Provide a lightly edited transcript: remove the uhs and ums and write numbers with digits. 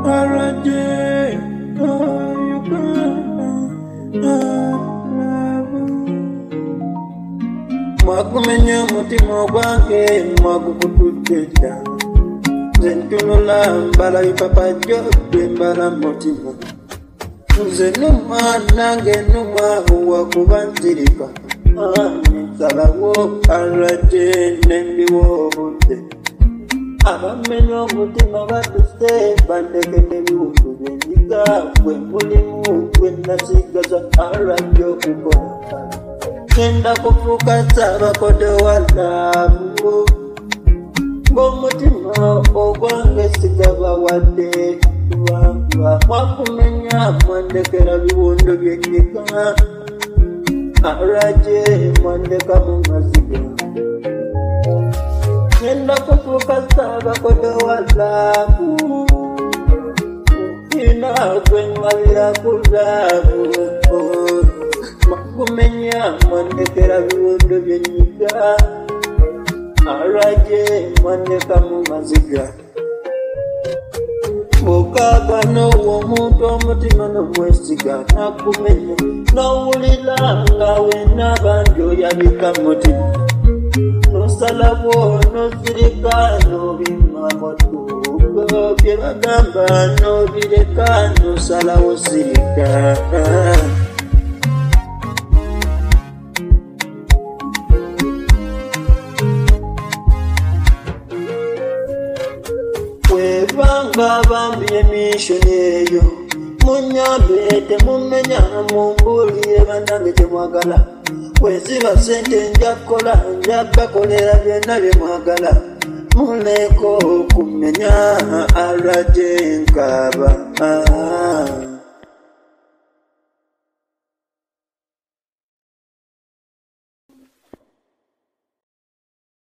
Araje, Makumenya mutima gwange mwagukutudde zentunula mbala ipapa jodde mbala mutima nze numa nange numa wakuba nzirika nsalawo araje nembiwo obudde abamenya omutima batuse bandekede ebiwundu byenyiga bwe mulimu gwe nasigaza araje okukola Kenda kufuka sabakode walamu Ngomutima ogwange sigaba wadde Mwakumenya mwandekera biwundu byenyiga Araje mwandeka mu maziga Kenda kufuka sabakode walamu Ina kwenwalira kulamu Makumenya mwandekera biwundu byenyiga Araje mwandeka mu maziga Mukagwa n'owo omuntu omutima n'omwesiga nakumenya n'owulira nga wena banjo yabika mutima n'osalabo n'ozirika n'obima motugo bye bagamba n'obireka n'osalawo sirika Webanga bambi emishoni eyo munyambe temumenya mumbulire banange temwagala weziba sente njakola njagakolera byonna bye mwagala muleko kumenya araje nkaba